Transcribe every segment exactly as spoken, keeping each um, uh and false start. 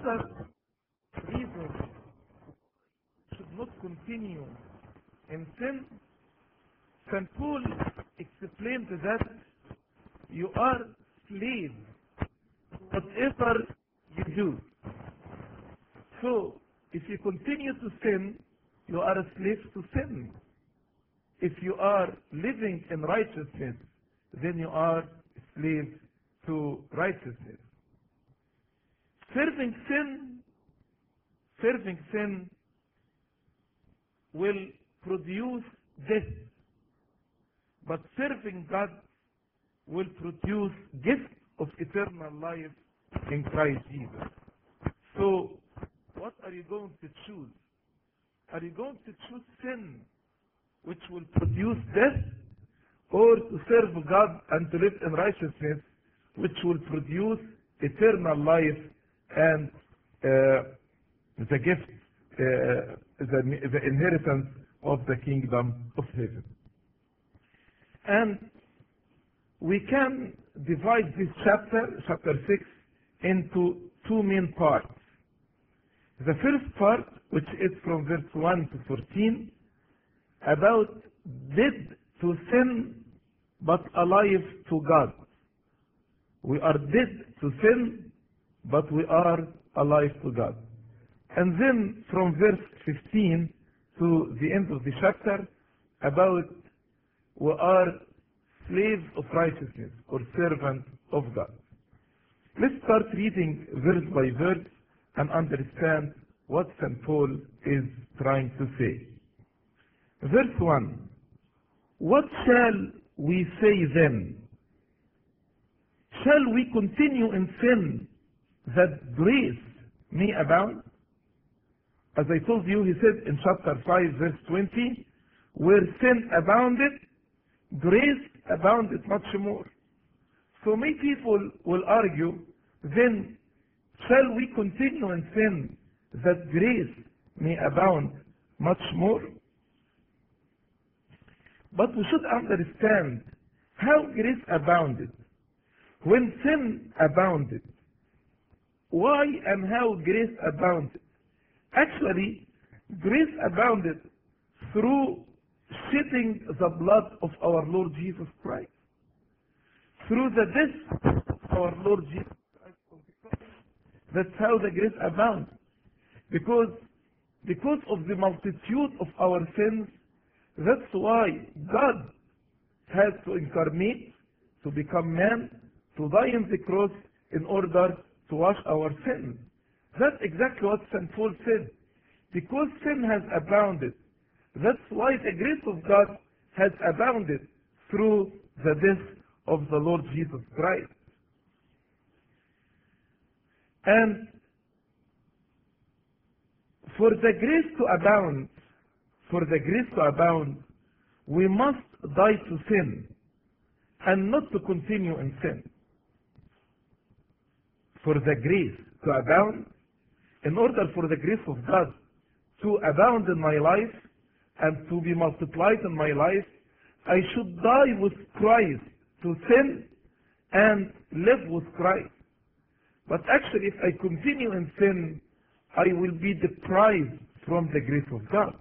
another reason should not continue in sin, Saint Paul explained that you are slaves whatever you do. So, if you continue to sin, you are a slave to sin. If you are living in righteousness, then you are a slave to righteousness. Serving sin, serving sin will produce death, but serving God will produce gift of eternal life in Christ Jesus. So, what are you going to choose? Are you going to choose sin, which will produce death, or to serve God and to live in righteousness, which will produce eternal life and uh, the gift, uh, the, the inheritance of the kingdom of heaven? And we can divide this chapter, chapter six, into two main parts. The first part, which is from verse one to fourteen, about dead to sin but alive to God. We are dead to sin, but we are alive to God. And then from verse fifteen to the end of the chapter, about we are slaves of righteousness or servants of God. Let's start reading verse by verse and understand what Saint Paul is trying to say. Verse one, what shall we say then? Shall we continue in sin that grace may abound? As I told you, he said in chapter five, verse twenty, where sin abounded, grace abounded much more. So many people will argue, then shall we continue in sin that grace may abound much more? But we should understand how grace abounded. When sin abounded, why and how grace abounded? Actually, grace abounded through shedding the blood of our Lord Jesus Christ. Through the death of our Lord Jesus Christ on the cross. That's how the grace abounds. Because, because of the multitude of our sins, that's why God had to incarnate, to become man, to die on the cross in order to wash our sins. That's exactly what Saint Paul said. Because sin has abounded, that's why the grace of God has abounded through the death of the Lord Jesus Christ. And for the grace to abound, for the grace to abound, we must die to sin and not to continue in sin. For the grace to abound, in order for the grace of God to abound in my life and to be multiplied in my life, I should die with Christ to sin and live with Christ. But actually, if I continue in sin, I will be deprived from the grace of God.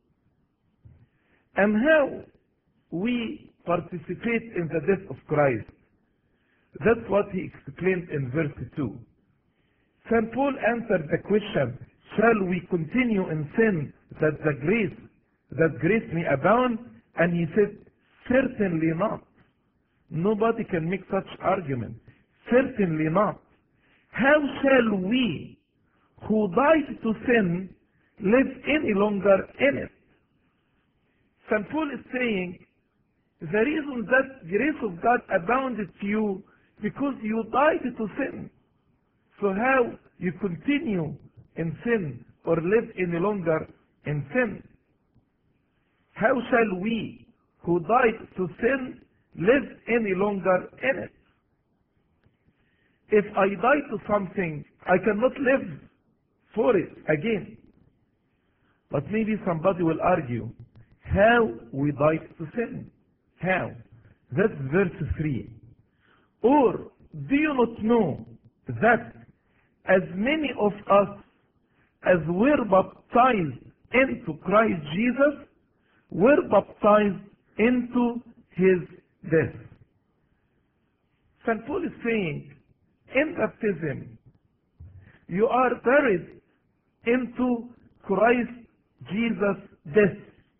And how we participate in the death of Christ? That's what he explained in verse two. Saint Paul answered the question, shall we continue in sin that the grace, that grace may abound? And he said, certainly not. Nobody can make such argument. Certainly not. How shall we, who died to sin, live any longer in it? Saint Paul is saying, the reason that grace of God abounded to you, because you died to sin. So how you continue in sin or live any longer in sin? How shall we, who died to sin, live any longer in it? If I die to something, I cannot live for it again. But maybe somebody will argue, how we died to sin? How? That's verse three. Or do you not know that as many of us as were baptized into Christ Jesus were baptized into his death. Saint Paul is saying, in baptism, you are buried into Christ Jesus' death.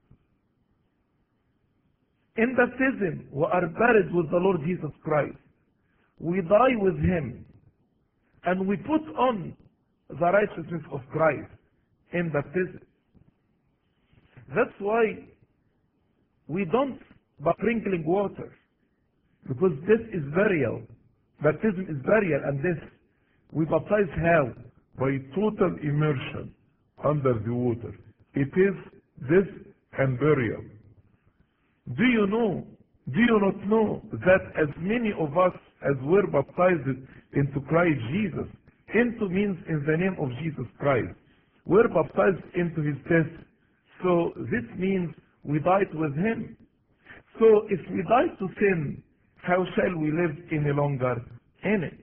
In baptism, we are buried with the Lord Jesus Christ. We die with him. And we put on the righteousness of Christ in baptism. That's why we don't sprinkling water. Because this is burial. Baptism is burial, and this we baptize how? By total immersion under the water. It is this and burial. Do you know, do you not know that as many of us as were baptized into Christ Jesus, into means in the name of Jesus Christ, were baptized into his death. So this means we died with him. So if we died to sin, how shall we live any longer in it?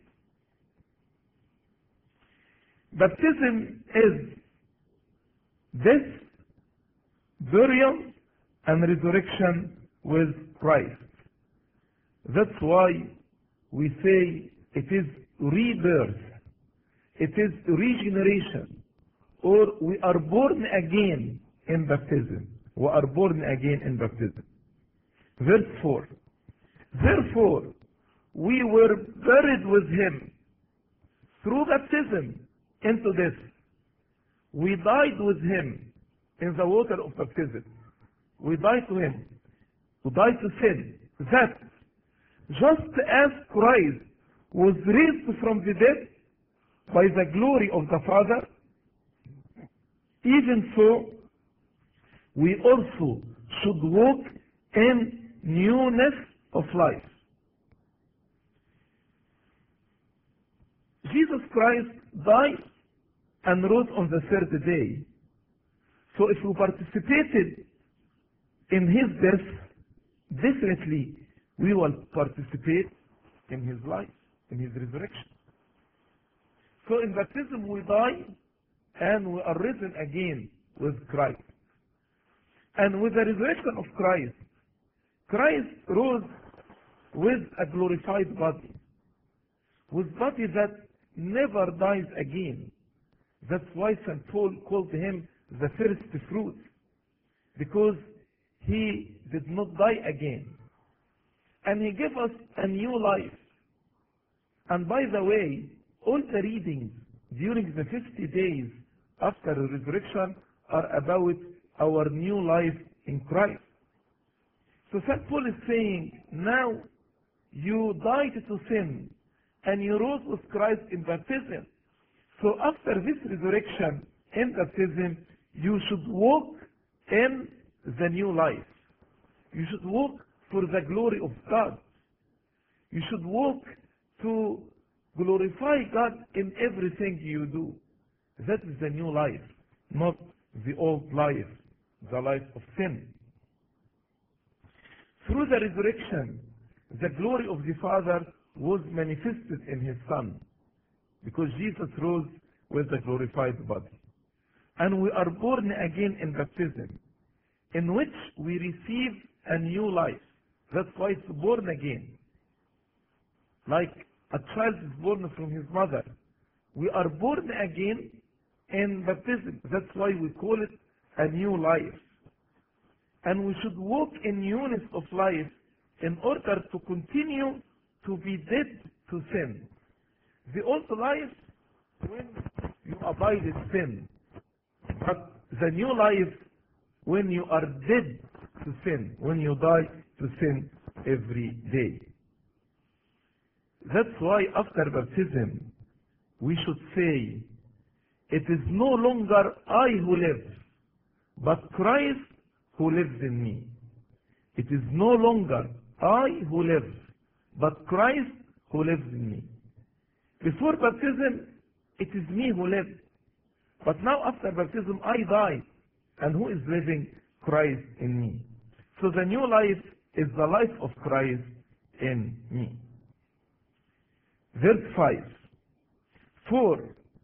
Baptism is death, burial, and resurrection with Christ. That's why we say it is rebirth. It is regeneration. Or we are born again in baptism. We are born again in baptism. Verse four. Therefore, we were buried with him through baptism into death. We died with him in the water of baptism. We died to him. We died to sin. That just as Christ was raised from the dead by the glory of the Father, even so we also should walk in newness of life. Jesus Christ died and rose on the third day. So if we participated in his death, definitely we will participate in his life, in his resurrection. So in baptism we die and we are risen again with Christ. And with the resurrection of Christ, Christ rose with a glorified body, with body that never dies again. That's why Saint Paul called him the first fruit, because he did not die again. And he gave us a new life. And by the way, all the readings during the fifty days after the resurrection are about our new life in Christ. So Saint Paul is saying, now you died to sin and you rose with Christ in baptism. So after this resurrection in baptism, you should walk in the new life. You should walk for the glory of God. You should walk to glorify God in everything you do. That is the new life, not the old life, the life of sin. Through the resurrection, the glory of the Father was manifested in his Son, because Jesus rose with the glorified body. And we are born again in baptism, in which we receive a new life. That's why it's born again. Like a child is born from his mother. We are born again in baptism. That's why we call it a new life. And we should walk in newness of life in order to continue to be dead to sin. The old life, when you abide in sin. But the new life, when you are dead to sin, when you die to sin every day. That's why after baptism, we should say, it is no longer I who live, but Christ who lives in me. It is no longer I who live, but Christ who lives in me. Before baptism, it is me who lives. But now after baptism, I die. And who is living? Christ in me. So the new life is the life of Christ in me. Verse five. For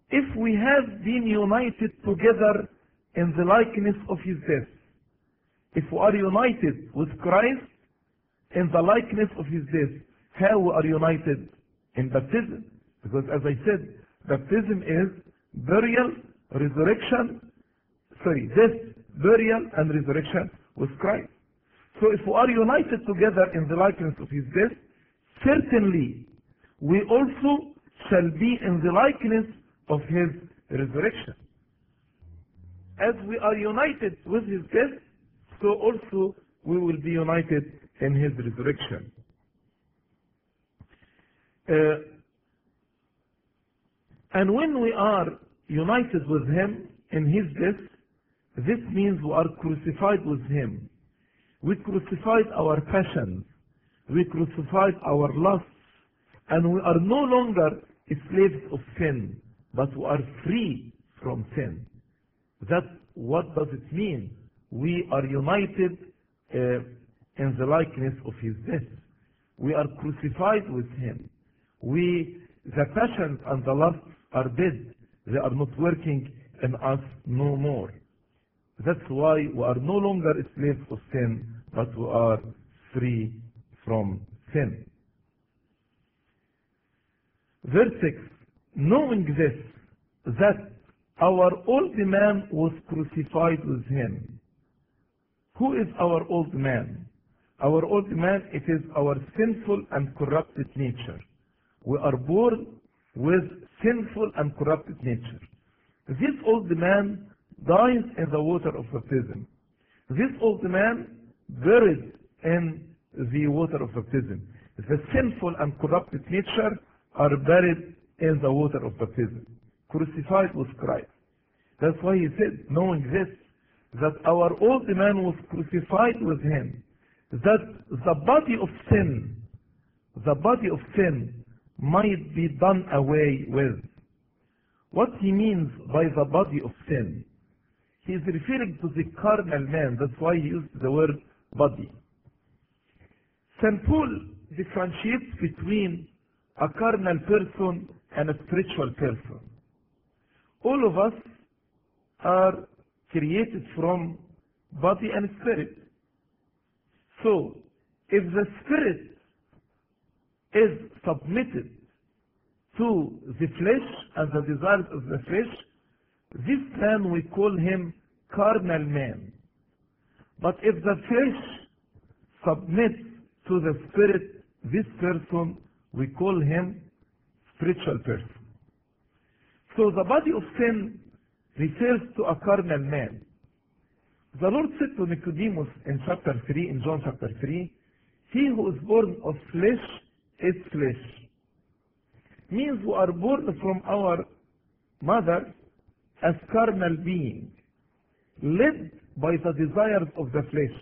if we have been united together in the likeness of his death. If we are united with Christ in the likeness of his death, how we are united? In baptism. Because as I said, baptism is burial, resurrection, sorry, death, burial, and resurrection with Christ. So if we are united together in the likeness of his death, certainly we also shall be in the likeness of his resurrection. As we are united with his death, so also we will be united in his resurrection. Uh, and when we are united with him in his death, this means we are crucified with him. We crucified our passions, we crucified our lusts, and we are no longer slaves of sin, but we are free from sin. That, what does it mean? We are united uh, in the likeness of his death. We are crucified with him. We, the passions and the lusts are dead. They are not working in us no more. That's why we are no longer slaves of sin, but we are free from sin. Verse six, knowing this, that our old man was crucified with him. Who is our old man? Our old man, it is our sinful and corrupted nature. We are born with sinful and corrupted nature. This old man dies in the water of baptism. This old man buried in the water of baptism. The sinful and corrupted nature are buried in the water of baptism, crucified with Christ. That's why he said, knowing this, that our old man was crucified with him, that the body of sin, the body of sin might be done away with. What he means by the body of sin, he is referring to the carnal man. That's why he used the word body. Saint Paul differentiates between a carnal person and a spiritual person. All of us are created from body and spirit. So, if the spirit is submitted to the flesh and the desires of the flesh, this man we call him carnal man. But if the flesh submits to the spirit, this person we call him spiritual person. So the body of sin refers to a carnal man. The Lord said to Nicodemus in chapter three, in John chapter three, he who is born of flesh is flesh. Means we are born from our mother as carnal beings, led by the desires of the flesh.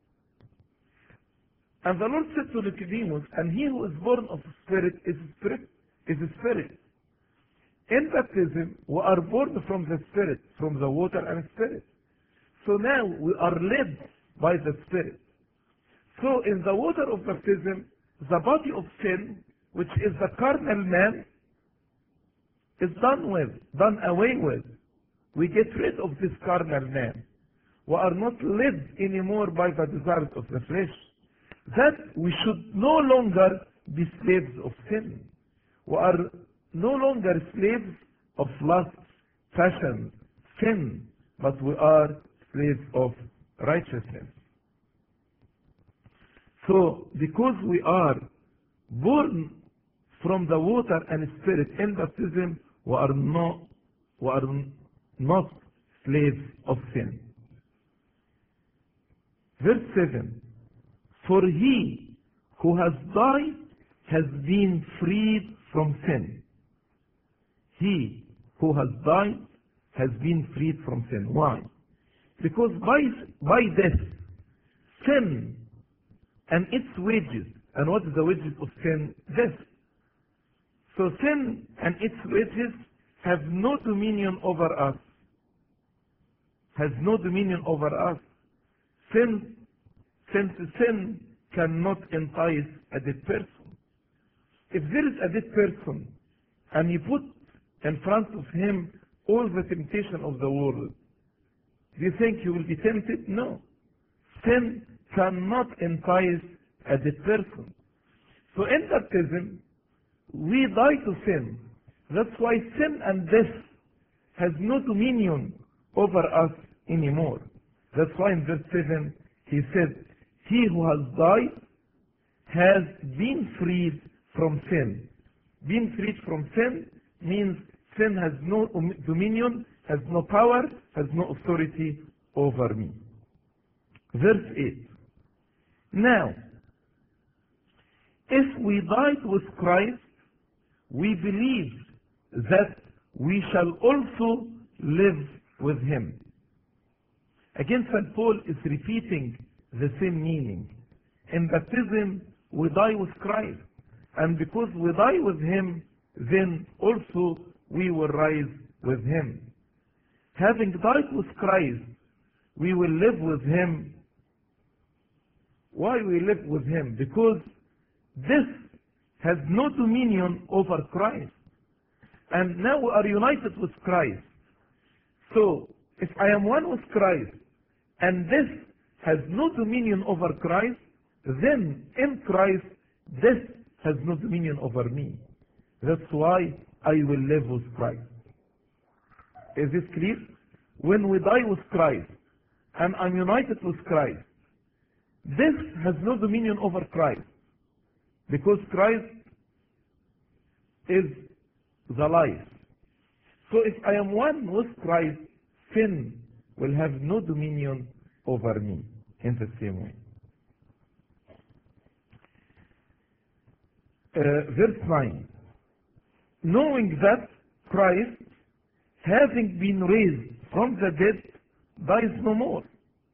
And the Lord said to Nicodemus, and he who is born of spirit is spirit, is spirit. In baptism, we are born from the spirit, from the water and spirit. So now we are led by the spirit. So in the water of baptism, the body of sin, which is the carnal man, is done with, done away with. We get rid of this carnal man. We are not led anymore by the desires of the flesh. That we should no longer be slaves of sin. We are no longer slaves of lust, passion, sin, but we are slaves of righteousness. So, because we are born from the water and spirit in baptism, we are not, we are not slaves of sin. Verse seven, for he who has died has been freed from sin. He who has died has been freed from sin. Why? Because by, by death, sin and its wages, and what is the wages of sin? Death. So sin and its wages have no dominion over us. Has no dominion over us. Sin, since sin cannot entice a dead person. If there is a dead person and you put in front of him all the temptation of the world. Do you think he will be tempted? No. Sin cannot entice a dead person. So in baptism, we die to sin. That's why sin and death has no dominion over us anymore. That's why in verse seven he said, he who has died has been freed from sin. Being freed from sin means sin has no dominion, has no power, has no authority over me. Verse eight. Now, if we died with Christ, we believe that we shall also live with him. Again, Saint Paul is repeating the same meaning. In baptism, we die with Christ. And because we die with him, then also we will rise with him. Having died with Christ, we will live with him. Why we live with him? Because this has no dominion over Christ. And now we are united with Christ. So, if I am one with Christ, and this has no dominion over Christ, then in Christ, this has no dominion over me. That's why I will live with Christ. Is this clear? When we die with Christ, and I'm united with Christ, this has no dominion over Christ. Because Christ is the life. So if I am one with Christ, sin will have no dominion over me in the same way. Uh, verse nine. Knowing that Christ, having been raised from the dead, dies no more.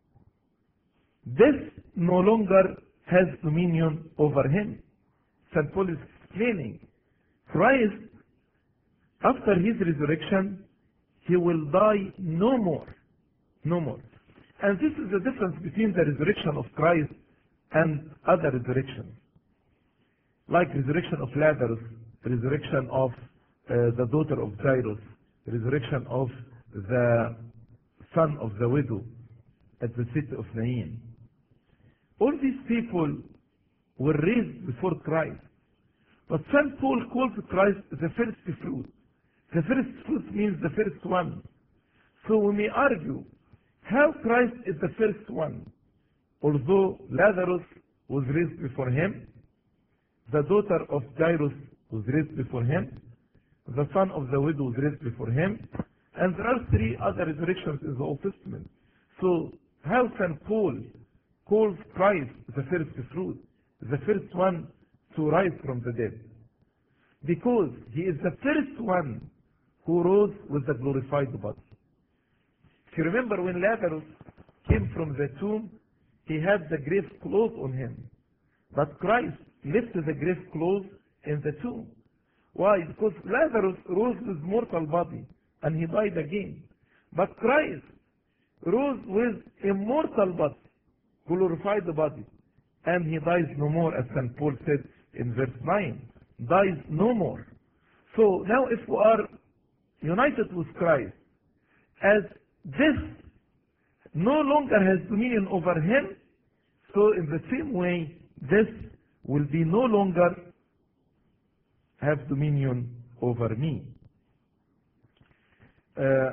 Death no longer has dominion over him. Saint Paul is explaining, Christ, after his resurrection, he will die no more. No more. And this is the difference between the resurrection of Christ and other resurrections. Like resurrection of Lazarus, resurrection of uh, the daughter of Jairus, resurrection of the son of the widow at the city of Nain. All these people were raised before Christ. But Saint Paul calls Christ the first fruit. The first fruit means the first one. So we may argue how Christ is the first one. Although Lazarus was raised before him, the daughter of Jairus was raised before him, the son of the widow was raised before him, and there are three other resurrections in the Old Testament. So how Saint Paul calls Christ the first fruit, the first one to rise from the dead? Because he is the first one who rose with the glorified body. If you remember when Lazarus came from the tomb, he had the grave clothes on him. But Christ left the grave clothes in the tomb. Why? Because Lazarus rose with mortal body and he died again. But Christ rose with immortal body, glorified body, and he dies no more, as Saint Paul said in verse nine, dies no more. So now if we are united with Christ, as this no longer has dominion over him, so in the same way, this will be no longer have dominion over me. Uh,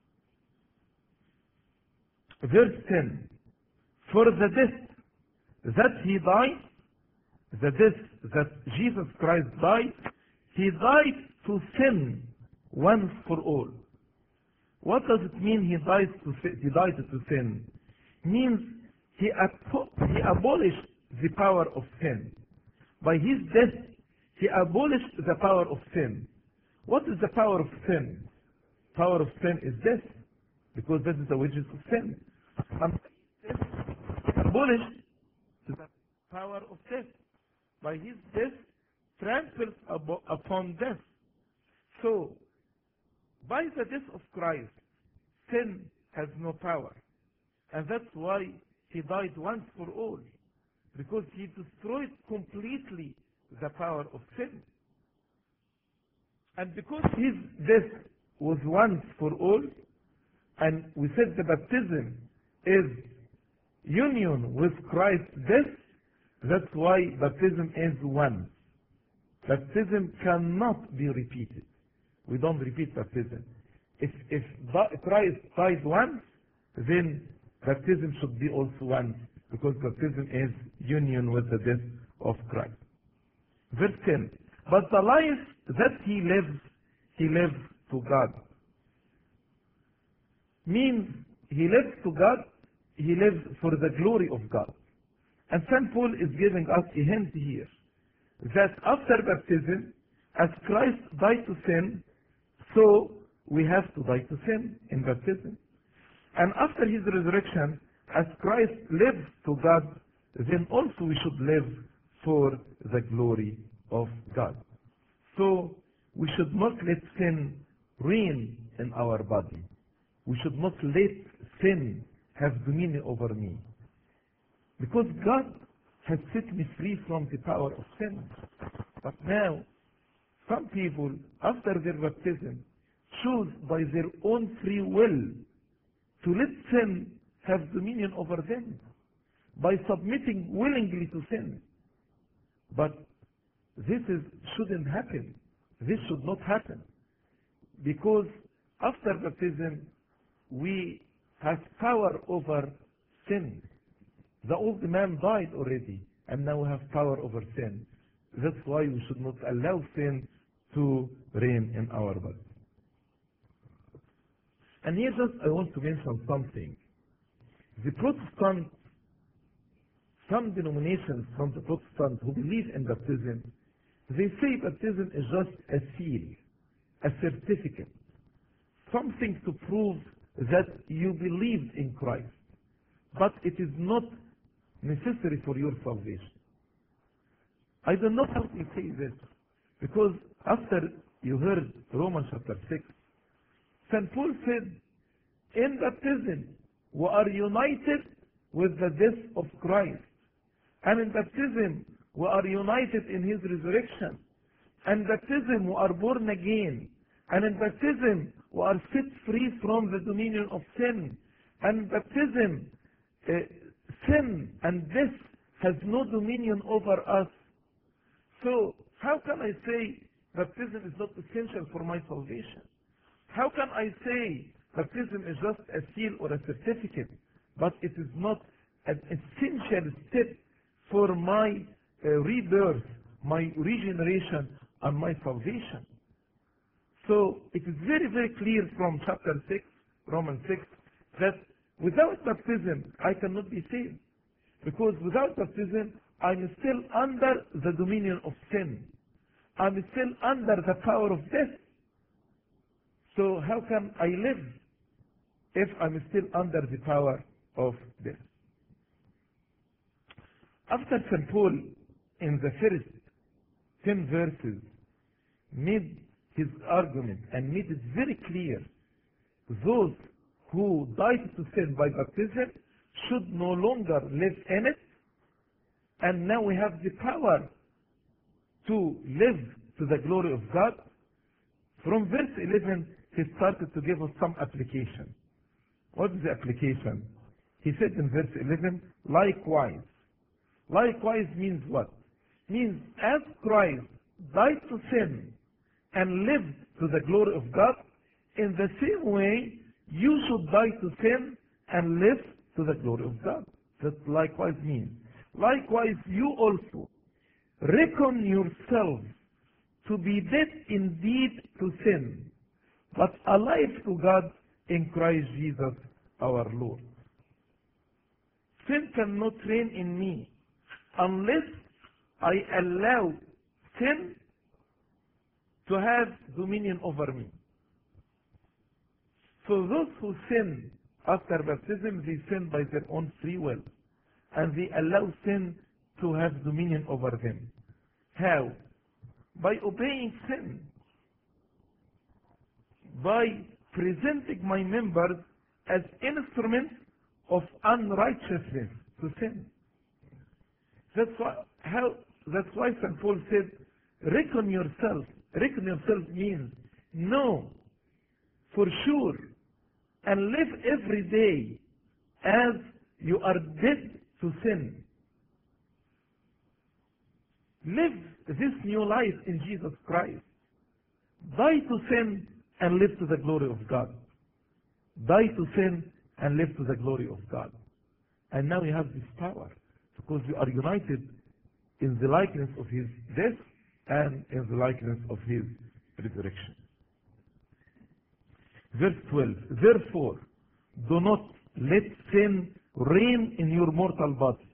verse ten. For the death that he died, the death that Jesus Christ died, he died to sin once for all. What does it mean he died to sin? He died to sin? It means he, abo he abolished the power of sin. By his death, he abolished the power of sin. What is the power of sin? Power of sin is death, because that is the wages of sin. And abolished the power of death. By his death, trampled upon death. So, by the death of Christ, sin has no power. And that's why he died once for all. Because he destroyed completely the power of sin. And because his death was once for all, and we said the baptism is union with Christ's death, that's why baptism is once. Baptism cannot be repeated. We don't repeat baptism. If, if Christ died once, then baptism should be also once, because baptism is union with the death of Christ. Verse ten. But the life that he lives, he lives to God. Means he lives to God, he lives for the glory of God. And Saint Paul is giving us a hint here, that after baptism, as Christ died to sin, so we have to die to sin in baptism. And after his resurrection, as Christ lives to God, then also we should live for the glory of God. So we should not let sin reign in our body. We should not let sin have dominion over me. Because God has set me free from the power of sin. But now, some people, after their baptism, choose by their own free will to let sin have dominion over them by submitting willingly to sin. But this is, shouldn't happen. This should not happen. Because after baptism, we have power over sin. The old man died already, and now we have power over sin. That's why we should not allow sin to reign in our body. And here just I want to mention something. The Protestants, some denominations from the Protestants who believe in baptism, they say baptism is just a seal, a certificate, something to prove that you believed in Christ. But it is not necessary for your salvation. I don't know how to say this, because after you heard Romans chapter six, Saint Paul said, in baptism we are united with the death of Christ. And in baptism we are united in his resurrection. And in baptism we are born again. And in baptism we are set free from the dominion of sin. And in baptism uh, sin and death has no dominion over us. So how can I say baptism is not essential for my salvation? How can I say baptism is just a seal or a certificate, but it is not an essential step for my uh, rebirth, my regeneration, and my salvation? So it is very, very clear from chapter six, Romans six, that without baptism I cannot be saved. Because without baptism I'm still under the dominion of sin. I'm still under the power of death. So how can I live if I'm still under the power of death? After Saint Paul, in the first ten verses, made his argument and made it very clear, those who died to sin by baptism should no longer live in it, and now we have the power to live to the glory of God. From verse eleven, he started to give us some application. What is the application? He said in verse eleven, likewise. Likewise means what? Means as Christ died to sin and lived to the glory of God, in the same way you should die to sin and live to the glory of God. That likewise means. Likewise you also reckon yourselves to be dead indeed to sin, but alive to God in Christ Jesus our Lord. Sin cannot reign in me unless I allow sin to have dominion over me. So those who sin after baptism, they sin by their own free will, and they allow sin to have dominion over them. How? By obeying sin, by presenting my members as instruments of unrighteousness to sin. That's why, how, that's why Saint Paul said, reckon yourself, Reckon yourself means know for sure and live every day as you are dead to sin. Live this new life in Jesus Christ. Die to sin and live to the glory of God. Die to sin and live to the glory of God. And now you have this power because you are united in the likeness of his death and in the likeness of his resurrection. Verse twelve, therefore, do not let sin reign in your mortal body,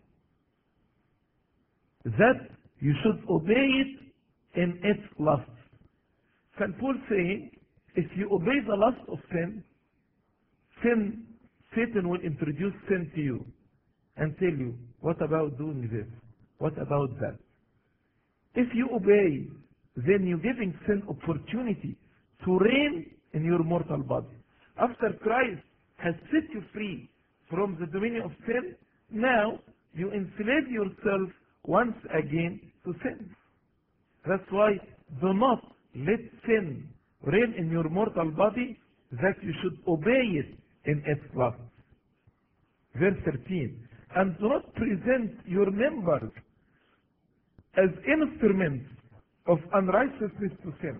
that you should obey it in its lust. Saint Paul saying, if you obey the lust of sin, sin, Satan will introduce sin to you and tell you, what about doing this? What about that? If you obey, then you're giving sin opportunity to reign in your mortal body. After Christ has set you free from the dominion of sin, now you enslave yourself once again to sin. That's why do not let sin reign in your mortal body, that you should obey it in its lust. Verse thirteen, and do not present your members as instruments of unrighteousness to sin.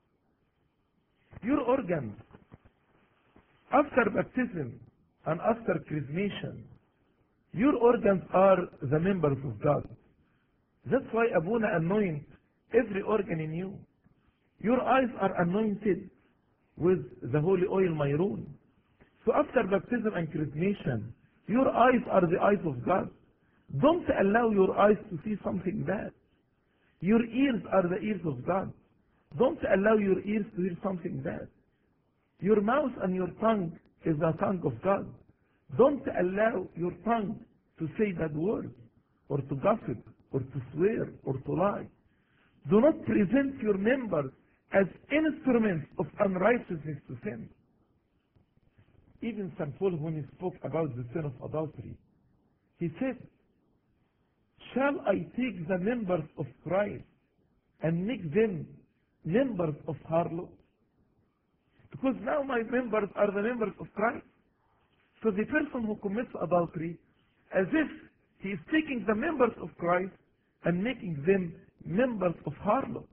Your organs, after baptism and after chrismation, your organs are the members of God. That's why Abuna anoints every organ in you. Your eyes are anointed with the holy oil Mayrun. So after baptism and chrismation, your eyes are the eyes of God. Don't allow your eyes to see something bad. Your ears are the ears of God. Don't allow your ears to hear something bad. Your mouth and your tongue is the tongue of God. Don't allow your tongue to say bad words, or to gossip, or to swear, or to lie. Do not present your members as instruments of unrighteousness to sin. Even Saint Paul, when he spoke about the sin of adultery, he said, shall I take the members of Christ and make them members of harlots? Because now my members are the members of Christ. So the person who commits adultery, as if he is taking the members of Christ and making them members of harlots.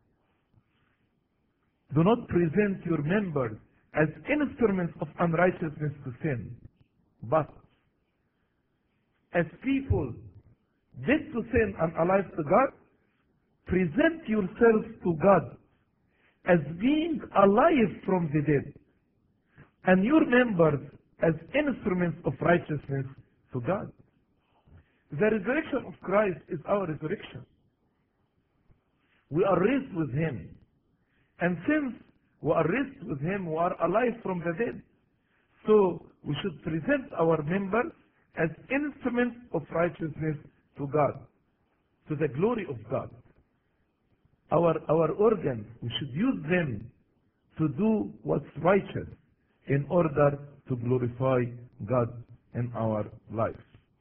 Do not present your members as instruments of unrighteousness to sin, but as people dead to sin and alive to God, present yourselves to God as being alive from the dead, and your members as instruments of righteousness to God. The resurrection of Christ is our resurrection. We are raised with Him. And since we are raised with Him, we are alive from the dead. So we should present our members as instruments of righteousness to God, to the glory of God. Our, our organs, we should use them to do what's righteous in order to glorify God in our lives.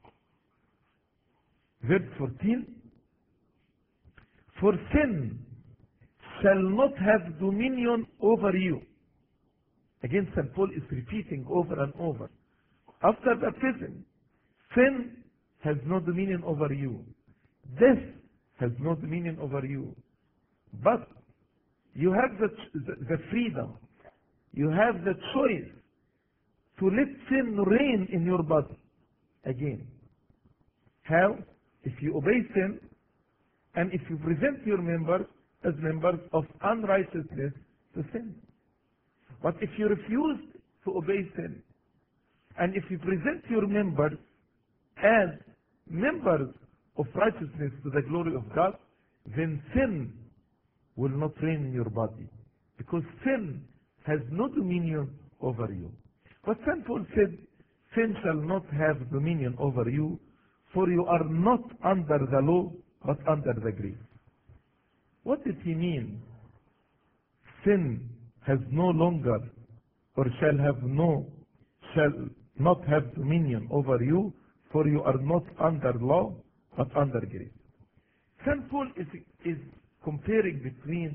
Verse fourteen, for sin shall not have dominion over you. Again, Saint Paul is repeating over and over. After baptism, sin has no dominion over you. Death has no dominion over you. But you have the, the, the freedom, you have the choice to let sin reign in your body again. How? If you obey sin, and if you present your members as members of unrighteousness to sin. But if you refuse to obey sin, and if you present your members as members of righteousness to the glory of God, then sin will not reign in your body, because sin has no dominion over you. But Saint Paul said, sin shall not have dominion over you, for you are not under the law, but under the grace. What did he mean? Sin has no longer, or shall have no, shall not have dominion over you, for you are not under law, but under grace. Saint Paul is, is comparing between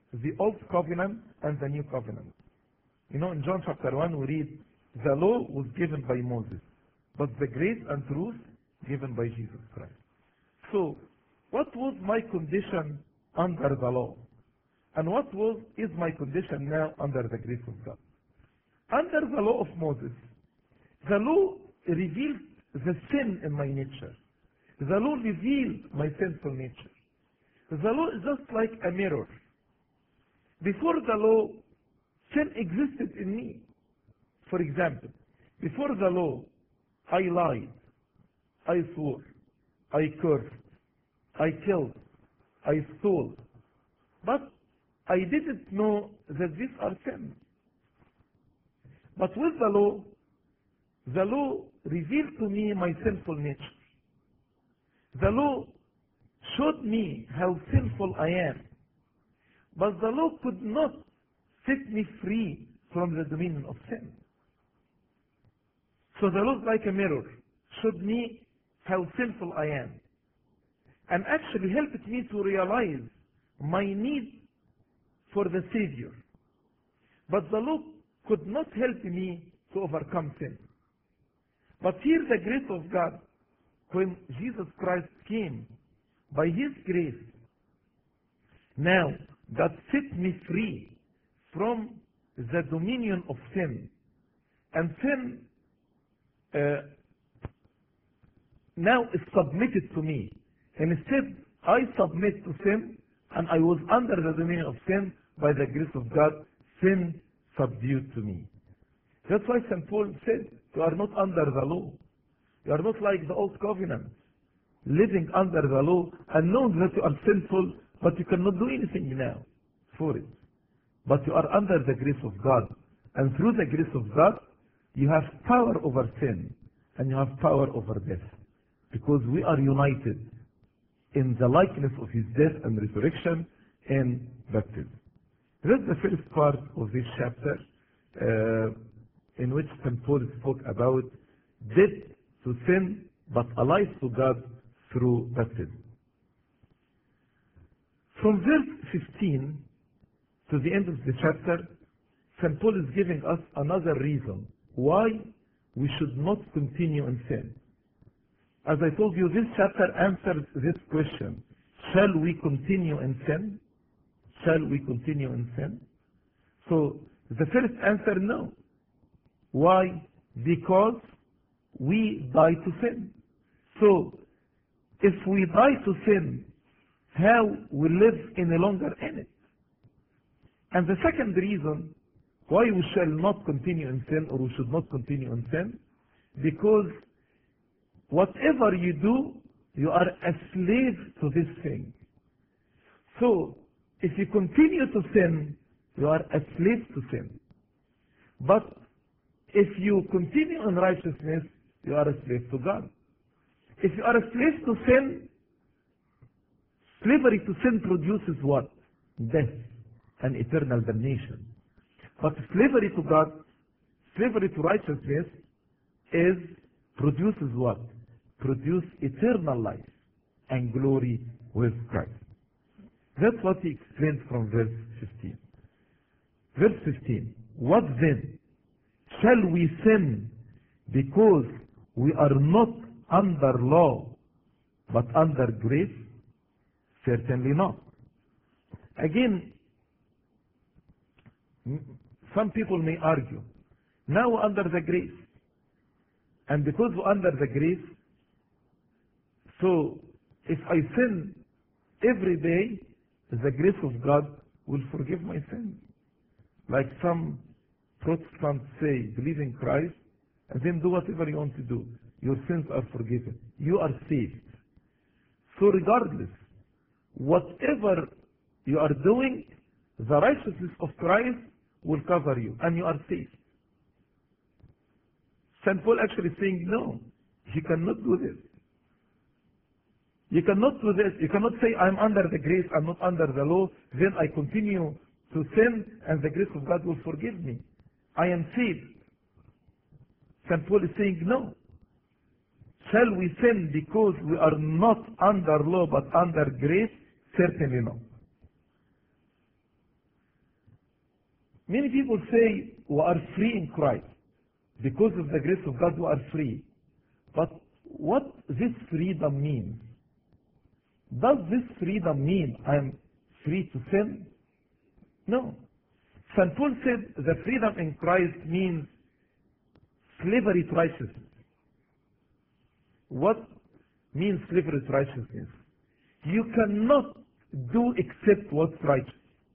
the Old Covenant and the New Covenant. You know, in John chapter one we read, the law was given by Moses, but the grace and truth given by Jesus Christ. So, what was my condition under the law? And what was is my condition now under the grace of God? Under the law of Moses, the law revealed the sin in my nature. The law revealed my sinful nature. The law is just like a mirror. Before the law, sin existed in me. For example, before the law, I lied, I swore, I cursed, I killed, I stole. But I didn't know that these are sins. But with the law, the law revealed to me my sinful nature. The law showed me how sinful I am. But the law could not set me free from the dominion of sin. So the law is like a mirror, showed me how sinful I am, and actually helped me to realize my need for the Savior. But the law could not help me to overcome sin. But here the grace of God, when Jesus Christ came, by His grace, now God set me free from the dominion of sin. And sin uh, now is submitted to me. And instead, I submit to sin, and I was under the dominion of sin. By the grace of God, sin subdued to me. That's why Saint Paul said, you are not under the law. You are not like the Old Covenant, living under the law and knowing that you are sinful, but you cannot do anything now for it. But you are under the grace of God. And through the grace of God, you have power over sin and you have power over death. Because we are united in the likeness of His death and resurrection in baptism. That's the first part of this chapter, uh, in which Saint Paul spoke about death to sin, but alive to God through baptism. From verse fifteen to the end of the chapter, Saint Paul is giving us another reason why we should not continue in sin. As I told you, this chapter answers this question. Shall we continue in sin? Shall we continue in sin? So, the first answer, no. Why? Because we die to sin. So, if we die to sin, how we live any longer in it? And the second reason why we shall not continue in sin, or we should not continue in sin, because whatever you do, you are a slave to this thing. So, if you continue to sin, you are a slave to sin. But if you continue in righteousness, you are a slave to God. If you are a slave to sin, slavery to sin produces what? Death and eternal damnation. But slavery to God, slavery to righteousness, is produces what? Produce eternal life and glory with Christ. That's what he explained from verse fifteen. Verse fifteen. What then? Shall we sin because we are not under law but under grace? Certainly not. Again, some people may argue, now we're under the grace. And because we're under the grace, so if I sin every day, the grace of God will forgive my sins. Like some Protestants say, believe in Christ, and then do whatever you want to do. Your sins are forgiven. You are saved. So regardless, whatever you are doing, the righteousness of Christ will cover you, and you are saved. Saint Paul actually saying, no, you cannot do this. You cannot do this. You cannot say, I'm under the grace, I'm not under the law, then I continue to sin, and the grace of God will forgive me. I am saved. Saint Paul is saying, no. Shall we sin because we are not under law but under grace? Certainly not. Many people say we are free in Christ. Because of the grace of God we are free. But what this freedom means? Does this freedom mean I am free to sin? No. Saint Paul said the freedom in Christ means slavery to righteousness. What means slavery to righteousness? You cannot do except what's righteous.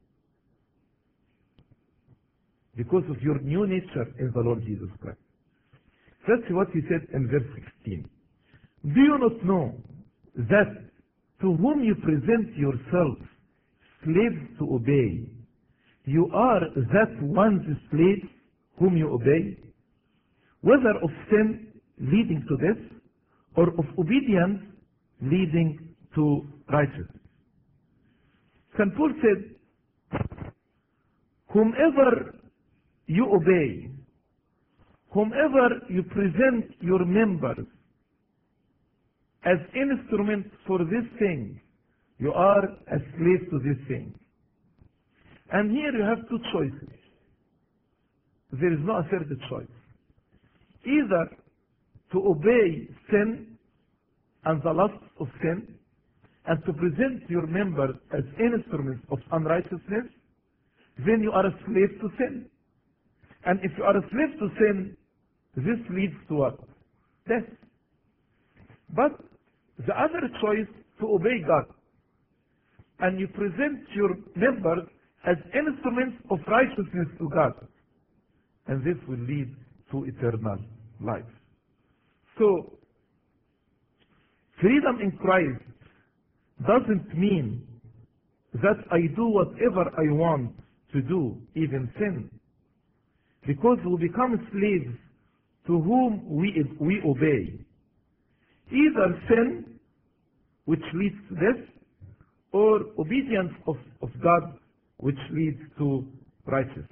Because of your new nature in the Lord Jesus Christ. That's what he said in verse sixteen. Do you not know that to whom you present yourselves slaves to obey, you are that one's slave whom you obey, whether of sin leading to death, or of obedience leading to righteousness. Saint Paul said, whomever you obey, whomever you present your members as instruments for this thing, you are a slave to this thing. And here you have two choices. There is no a third choice. Either to obey sin and the lusts of sin, and to present your members as instruments of unrighteousness, then you are a slave to sin. And if you are a slave to sin, this leads to what? Death. But the other choice, to obey God, and you present your members as instruments of righteousness to God, and this will lead to eternal life. So, freedom in Christ doesn't mean that I do whatever I want to do, even sin. Because we become slaves to whom we, we obey. Either sin, which leads to death, or obedience of, of God, which leads to righteousness.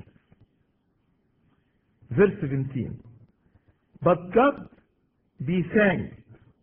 Verse seventeen. But God be thanked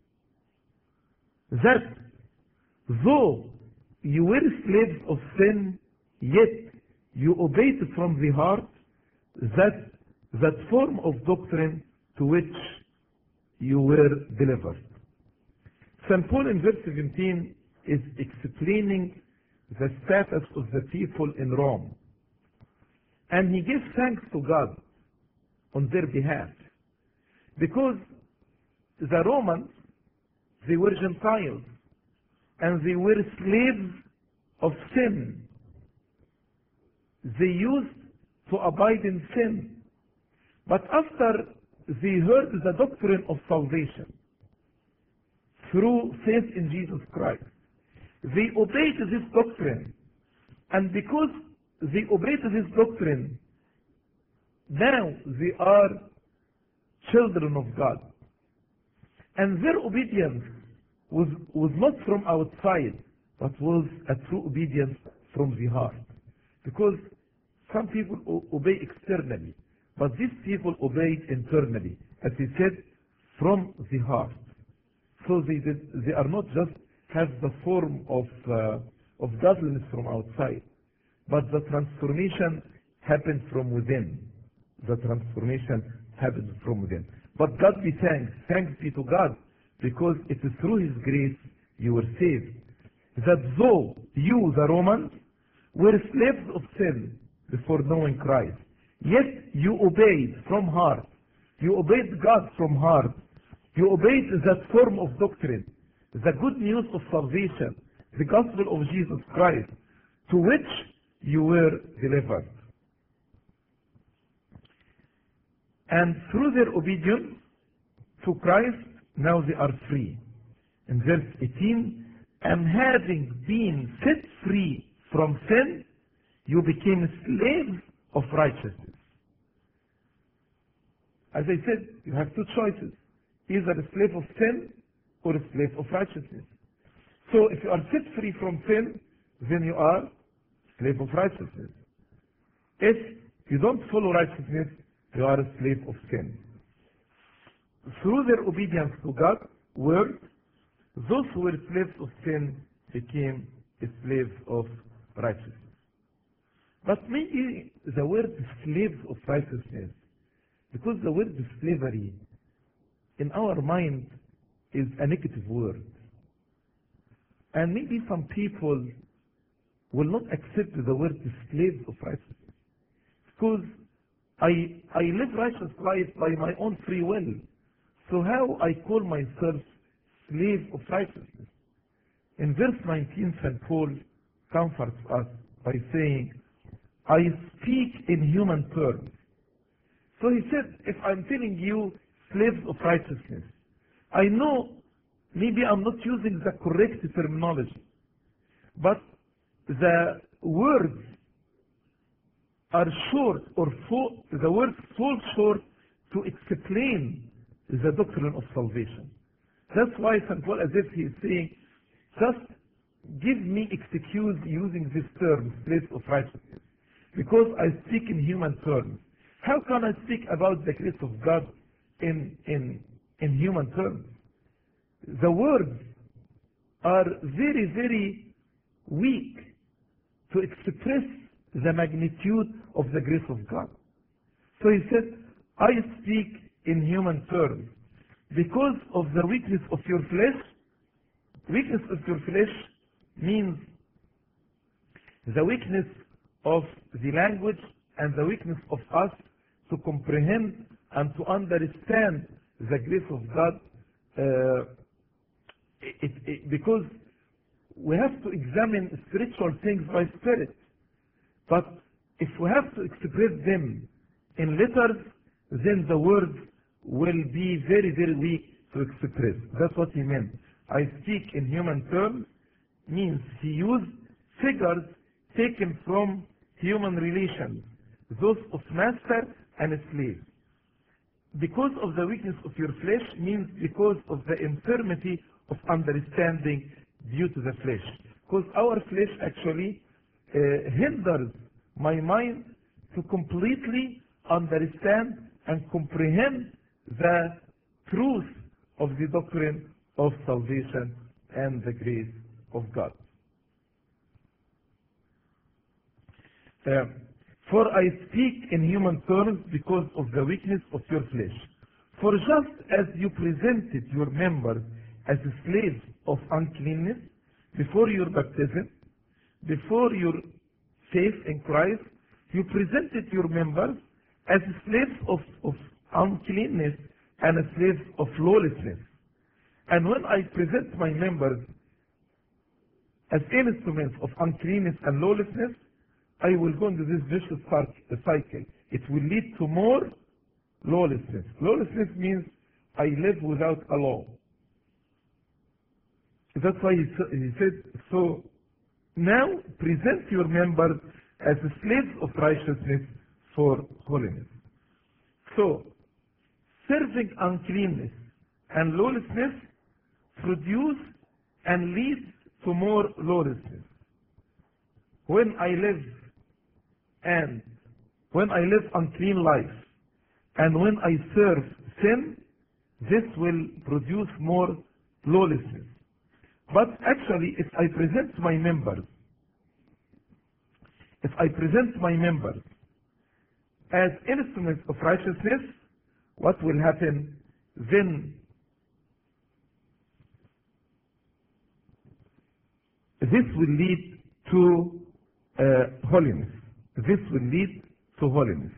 that though you were slaves of sin, yet you obeyed from the heart that that form of doctrine to which you were delivered. Saint Paul in verse seventeen is explaining the status of the people in Rome. And he gives thanks to God on their behalf. Because the Romans, they were Gentiles, and they were slaves of sin. They used to abide in sin. But after they heard the doctrine of salvation through faith in Jesus Christ, they obeyed this doctrine. And because they obeyed this doctrine, now they are children of God. And their obedience was, was not from outside, but was a true obedience from the heart. Because some people obey externally, but these people obeyed internally, as he said, from the heart. So they, did, they are not just have the form of, uh, of godliness from outside, but the transformation happened from within. The transformation happened from within. But God be thanked. Thanks be to God, because it is through His grace you were saved. That though you, the Romans, were slaves of sin before knowing Christ, yet you obeyed from heart. You obeyed God from heart. You obeyed that form of doctrine, the good news of salvation, the gospel of Jesus Christ, to which you were delivered. And through their obedience to Christ, now they are free. In verse eighteen, and having been set free from sin, you became slaves of righteousness. As I said, you have two choices. Either a slave of sin or a slave of righteousness. So if you are set free from sin, then you are a slave of righteousness. If you don't follow righteousness, you are a slave of sin. Through their obedience to God's word, those who were slaves of sin became slaves of righteousness. But maybe the word slaves of righteousness, because the word slavery in our mind is a negative word. And maybe some people will not accept the word slaves of righteousness. Because I, I live righteous life by my own free will. So how I call myself slave of righteousness? In verse nineteen, Saint Paul comforts us by saying, I speak in human terms. So he said, if I'm telling you slaves of righteousness, I know maybe I'm not using the correct terminology, but the words are short, or fall, the words fall short to explain the doctrine of salvation. That's why Saint Paul, as if he is saying, just give me excuse using this term, slaves of righteousness, because I speak in human terms. How can I speak about the grace of God in, in, in human terms? The words are very, very weak to express the magnitude of the grace of God. So he said, I speak in human terms because of the weakness of your flesh. Weakness of your flesh means the weakness of the language and the weakness of us to comprehend and to understand the grace of God, uh, it, it, because we have to examine spiritual things by spirit. But if we have to express them in letters, then the words will be very, very weak to express. That's what he meant. I speak in human terms means he used figures taken from human relations, those of master and slave. Because of the weakness of your flesh means because of the infirmity of understanding due to the flesh. Because our flesh actually uh, hinders my mind to completely understand and comprehend the truth of the doctrine of salvation and the grace of God. Uh, For I speak in human terms because of the weakness of your flesh. For just as you presented your members as slaves of uncleanness before your baptism, before your faith in Christ, you presented your members as slaves of, of uncleanness and slaves of lawlessness. And when I present my members as instruments of uncleanness and lawlessness, I will go into this vicious cycle. It will lead to more lawlessness. Lawlessness means I live without a law. That's why he, he said, so now present your members as slaves of righteousness for holiness. So, serving uncleanness and lawlessness produce and lead to more lawlessness. When I live and when I live unclean life and when I serve sin, this will produce more lawlessness. But actually, if I present my members, if I present my members as instruments of righteousness, what will happen? Then this will lead to uh, holiness. This will lead to holiness.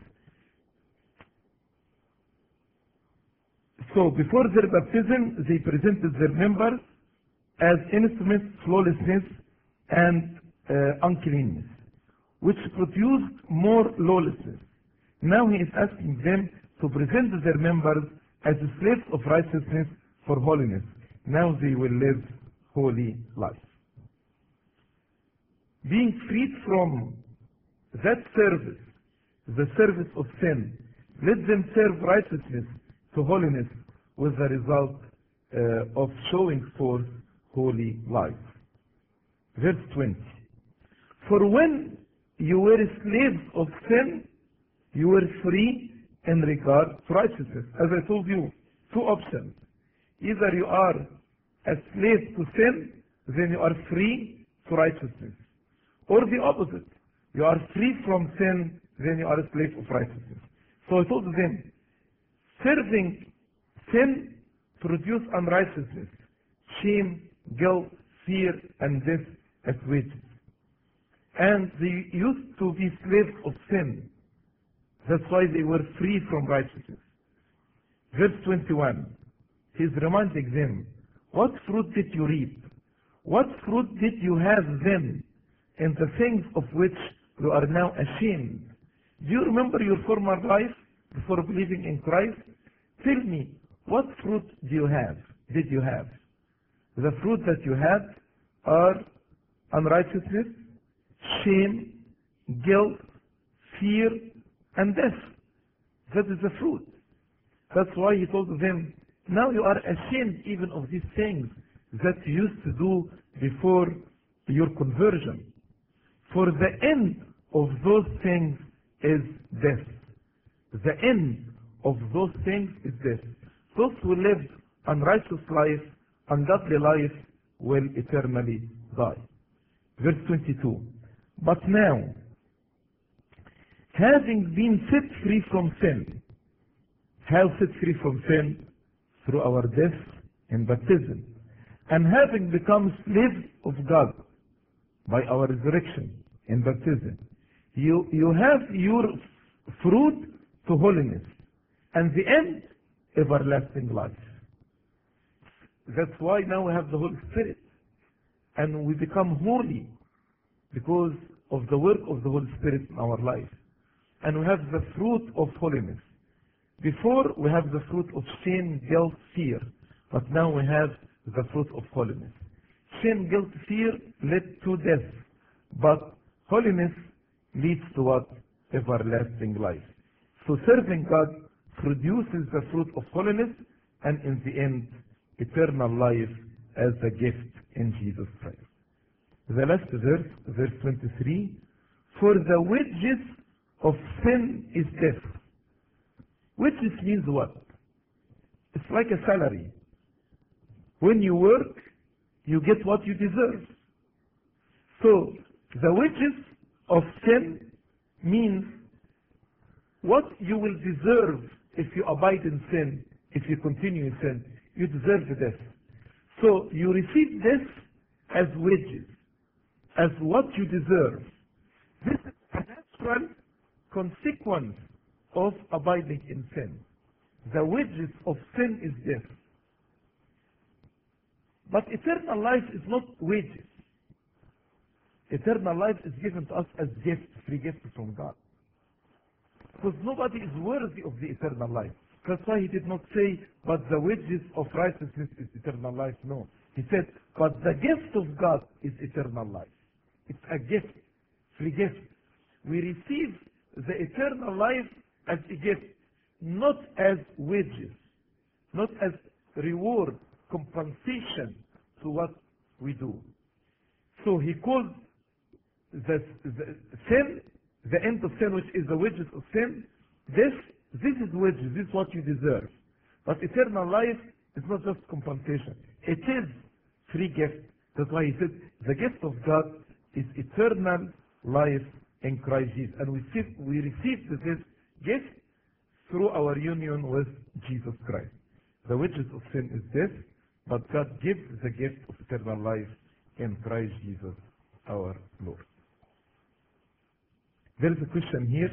So before their baptism, they presented their members as instruments of lawlessness and uh, uncleanness, which produced more lawlessness. Now he is asking them to present their members as slaves of righteousness for holiness. Now they will live holy life. Being freed from that service, the service of sin, let them serve righteousness to holiness with the result uh, of showing forth holy life. Verse twenty. For when you were slaves of sin, you were free in regard to righteousness. As I told you, two options. Either you are a slave to sin, then you are free to righteousness. Or the opposite. you are free from sin, then you are a slave of righteousness. So I told them, serving sin produces unrighteousness, shame, guilt, fear, and death as wages. And they used to be slaves of sin. That's why they were free from righteousness. Verse twenty-one, he's reminding them, what fruit did you reap? What fruit did you have then in the things of which you are now ashamed? Do you remember your former life before believing in Christ? Tell me, what fruit do you have? Did you have? The fruit that you had are unrighteousness, shame, guilt, fear, and death. That is the fruit. That's why he told them, now you are ashamed even of these things that you used to do before your conversion. For the end of those things is death. The end of those things is death. Those who live unrighteous life, ungodly life, will eternally die. Verse twenty-two. But now, having been set free from sin, how set free from sin? Through our death in baptism. And having become slaves of God by our resurrection in baptism, you, you have your fruit to holiness, and the end, everlasting life. That's why now we have the Holy Spirit, and we become holy because of the work of the Holy Spirit in our life. And we have the fruit of holiness. Before, we have the fruit of shame, guilt, fear. But now we have the fruit of holiness. Shame, guilt, fear led to death. But holiness leads to what? Everlasting life. So serving God produces the fruit of holiness, and in the end, eternal life as a gift in Jesus Christ. The last verse, verse twenty-three, for the wages of sin is death. Wages means what? It's like a salary. When you work, you get what you deserve. So, the wages of sin means what you will deserve if you abide in sin, if you continue in sin. You deserve death. So, you receive this as wages, as what you deserve. This is a natural consequence of abiding in sin. The wages of sin is death. But eternal life is not wages. Eternal life is given to us as gifts, free gifts from God. Because nobody is worthy of the eternal life. That's why he did not say, but the wages of righteousness is eternal life. No. He said, but the gift of God is eternal life. It's a gift, free gift. We receive the eternal life as a gift, not as wages, not as reward, compensation to what we do. So he called the, the sin, the end of sin, which is the wages of sin, this, this is wages, this is what you deserve. But eternal life is not just compensation. It is free gift. That's why he said, the gift of God is eternal life in Christ Jesus. And we receive, we receive this gift through our union with Jesus Christ. The wages of sin is death, but God gives the gift of eternal life in Christ Jesus our Lord. There is a question here.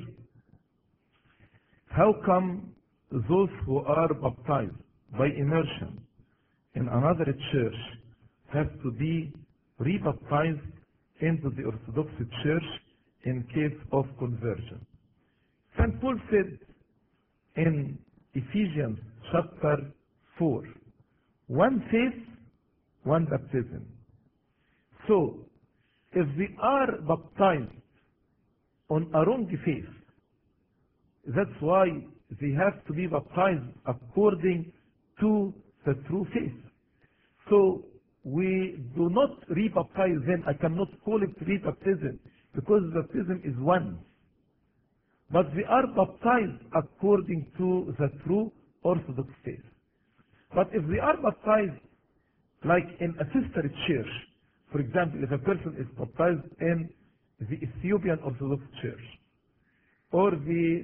How come those who are baptized by immersion in another church have to be rebaptized into the Orthodox Church in case of conversion? Saint Paul said in Ephesians chapter four, one faith, one baptism. So, if we are baptized on a wrong faith, that's why they have to be baptized according to the true faith. So, we do not rebaptize them. I cannot call it rebaptism because baptism is one. But we are baptized according to the true Orthodox faith. But if we are baptized like in a sister church, for example, if a person is baptized in the Ethiopian Orthodox Church, or the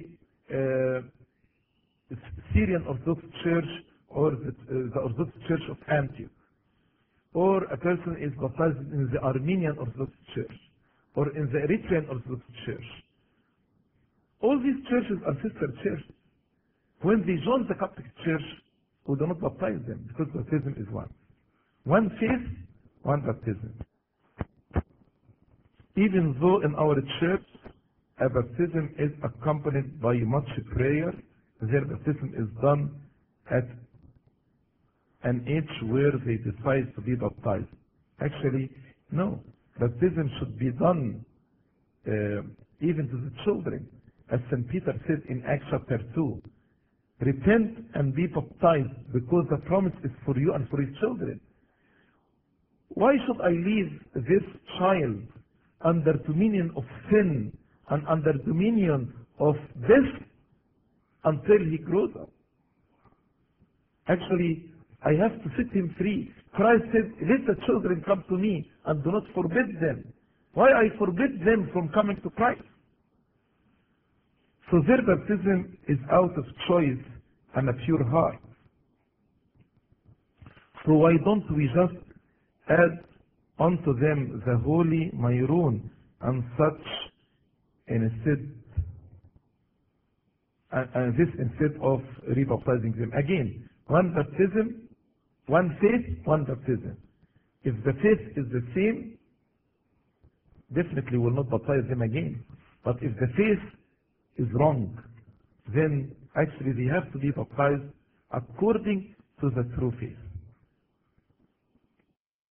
uh, Syrian Orthodox Church, or the, uh, the Orthodox Church of Antioch, or a person is baptized in the Armenian Orthodox Church, or in the Eritrean Orthodox Church. All these churches are sister churches. When they join the Coptic Church, we do not baptize them, because baptism is one. One faith, one baptism. Even though in our church, a baptism is accompanied by much prayer, their baptism is done at an age where they decide to be baptized. Actually, no. Baptism should be done uh, even to the children. As Saint Peter said in Acts chapter two, repent and be baptized, because the promise is for you and for your children. Why should I leave this child under dominion of sin and under dominion of death until he grows up? Actually, I have to set him free. Christ said, let the children come to me and do not forbid them. Why I forbid them from coming to Christ? So their baptism is out of choice and a pure heart. So why don't we just add unto them the holy Mayrun and such instead, and, and this instead of rebaptizing them? Again, one baptism, one faith, one baptism. If the faith is the same, definitely will not baptize them again. But if the faith is wrong, then actually they have to be baptized according to the true faith.